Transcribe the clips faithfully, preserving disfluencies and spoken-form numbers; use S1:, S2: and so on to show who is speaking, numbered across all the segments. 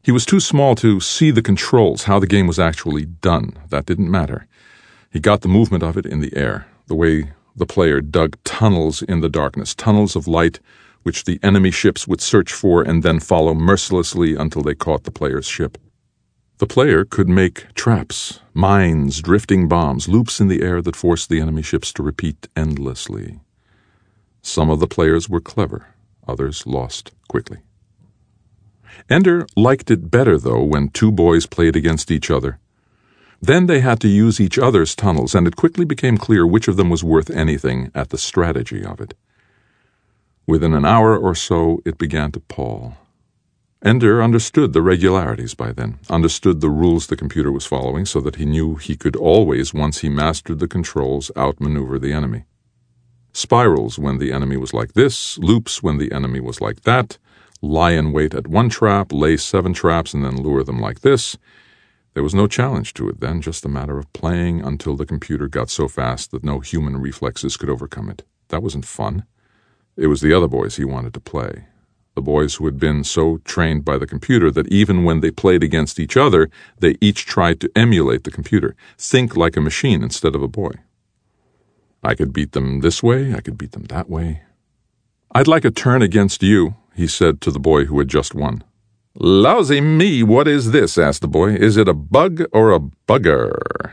S1: He was too small to see the controls, how the game was actually done. That didn't matter. He got the movement of it in the air, the way the player dug tunnels in the darkness, tunnels of light which the enemy ships would search for and then follow mercilessly until they caught the player's ship. The player could make traps, mines, drifting bombs, loops in the air that forced the enemy ships to repeat endlessly. Some of the players were clever, others lost quickly. Ender liked it better, though, when two boys played against each other. Then they had to use each other's tunnels, and it quickly became clear which of them was worth anything at the strategy of it. Within an hour or so, it began to pall. Ender understood the regularities by then, understood the rules the computer was following, so that he knew he could always, once he mastered the controls, outmaneuver the enemy. Spirals when the enemy was like this, loops when the enemy was like that, lie in wait at one trap, lay seven traps, and then lure them like this. There was no challenge to it then, just a matter of playing until the computer got so fast that no human reflexes could overcome it. That wasn't fun. It was the other boys he wanted to play. The boys who had been so trained by the computer that even when they played against each other, they each tried to emulate the computer, think like a machine instead of a boy. I could beat them this way, I could beat them that way. "I'd like a turn against you," he said to the boy who had just won. "Lousy me, what is this?" asked the boy. "Is it a bug or a bugger?"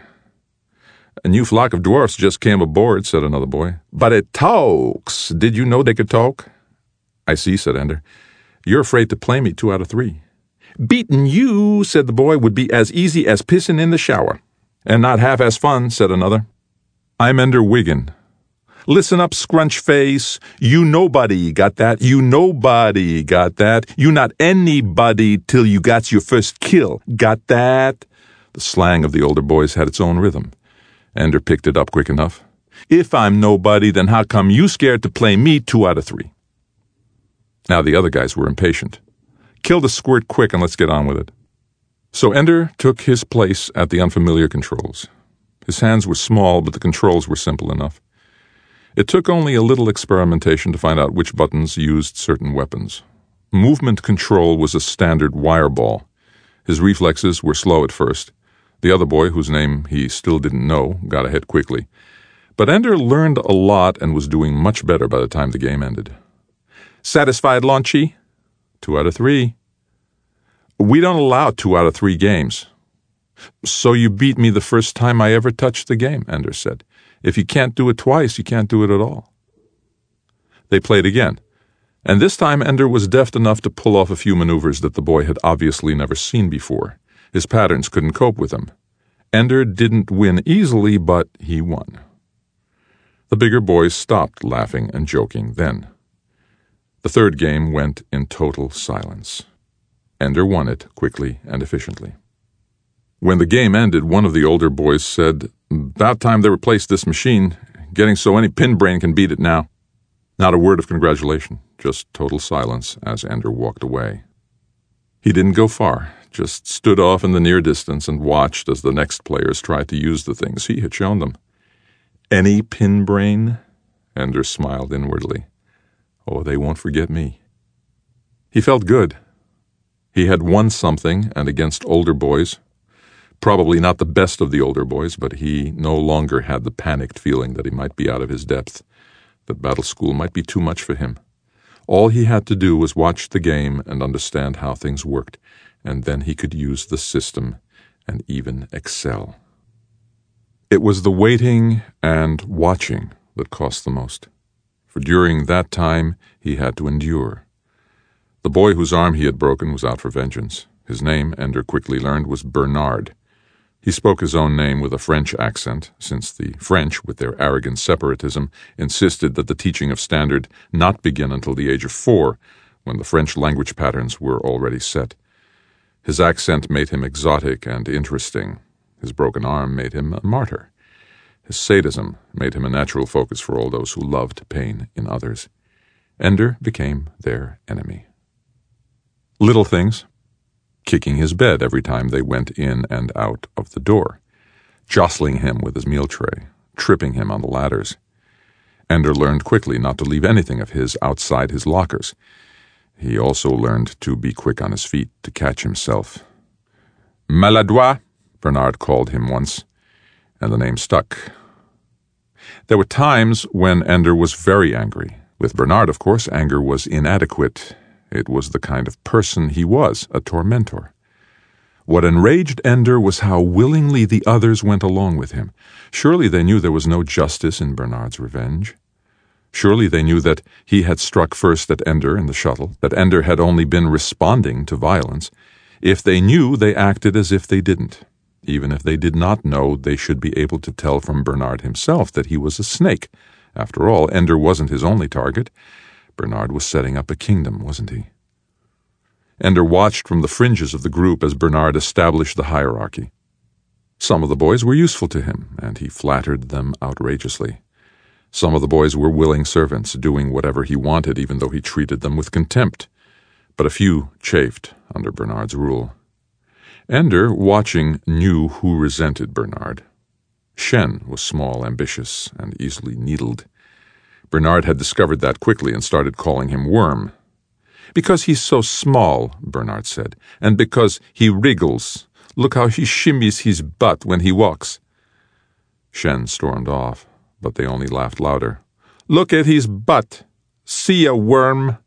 S1: "A new flock of dwarfs just came aboard," said another boy. "But it talks. Did you know they could talk?" "I see," said Ender. "You're afraid to play me two out of three." "Beating you," said the boy, "would be as easy as pissing in the shower." "And not half as fun," said another. "I'm Ender Wiggin." "Listen up, scrunch face. You nobody, got that? You nobody, got that? You not anybody till you got your first kill, got that?" The slang of the older boys had its own rhythm. Ender picked it up quick enough. "If I'm nobody, then how come you scared to play me two out of three?" Now the other guys were impatient. "Kill the squirt quick and let's get on with it." So Ender took his place at the unfamiliar controls. His hands were small, but the controls were simple enough. It took only a little experimentation to find out which buttons used certain weapons. Movement control was a standard wire ball. His reflexes were slow at first. The other boy, whose name he still didn't know, got ahead quickly. But Ender learned a lot and was doing much better by the time the game ended. "Satisfied, Launchy?" Two out of three. "We don't allow two out of three games." "So you beat me the first time I ever touched the game," Ender said. "If you can't do it twice, you can't do it at all." They played again, and this time Ender was deft enough to pull off a few maneuvers that the boy had obviously never seen before. His patterns couldn't cope with them. Ender didn't win easily, but he won. The bigger boys stopped laughing and joking then. The third game went in total silence. Ender won it quickly and efficiently. When the game ended, one of the older boys said, "About time they replaced this machine. Getting so any pinbrain can beat it now." Not a word of congratulation, just total silence as Ender walked away. He didn't go far, just stood off in the near distance and watched as the next players tried to use the things he had shown them. "Any pinbrain?" Ender smiled inwardly. "Oh, they won't forget me." He felt good. He had won something, and against older boys. Probably not the best of the older boys, but he no longer had the panicked feeling that he might be out of his depth, that battle school might be too much for him. All he had to do was watch the game and understand how things worked, and then he could use the system and even excel. It was the waiting and watching that cost the most, for during that time he had to endure. The boy whose arm he had broken was out for vengeance. His name, Ender quickly learned, was Bernard. He spoke his own name with a French accent, since the French, with their arrogant separatism, insisted that the teaching of Standard not begin until the age of four, when the French language patterns were already set. His accent made him exotic and interesting. His broken arm made him a martyr. His sadism made him a natural focus for all those who loved pain in others. Ender became their enemy. Little things. Kicking his bed every time they went in and out of the door, jostling him with his meal tray, tripping him on the ladders. Ender learned quickly not to leave anything of his outside his lockers. He also learned to be quick on his feet, to catch himself. Maladroit, Bernard called him once, and the name stuck. There were times when Ender was very angry. With Bernard, of course, anger was inadequate. It was the kind of person he was, a tormentor. What enraged Ender was how willingly the others went along with him. Surely they knew there was no justice in Bernard's revenge. Surely they knew that he had struck first at Ender in the shuttle, that Ender had only been responding to violence. If they knew, they acted as if they didn't. Even if they did not know, they should be able to tell from Bernard himself that he was a snake. After all, Ender wasn't his only target. Bernard was setting up a kingdom, wasn't he? Ender watched from the fringes of the group as Bernard established the hierarchy. Some of the boys were useful to him, and he flattered them outrageously. Some of the boys were willing servants, doing whatever he wanted, even though he treated them with contempt. But a few chafed under Bernard's rule. Ender, watching, knew who resented Bernard. Shen was small, ambitious, and easily needled. Bernard had discovered that quickly and started calling him Worm. "Because he's so small," Bernard said, "and because he wriggles. Look how he shimmies his butt when he walks." Shen stormed off, but they only laughed louder. "Look at his butt. See a worm?"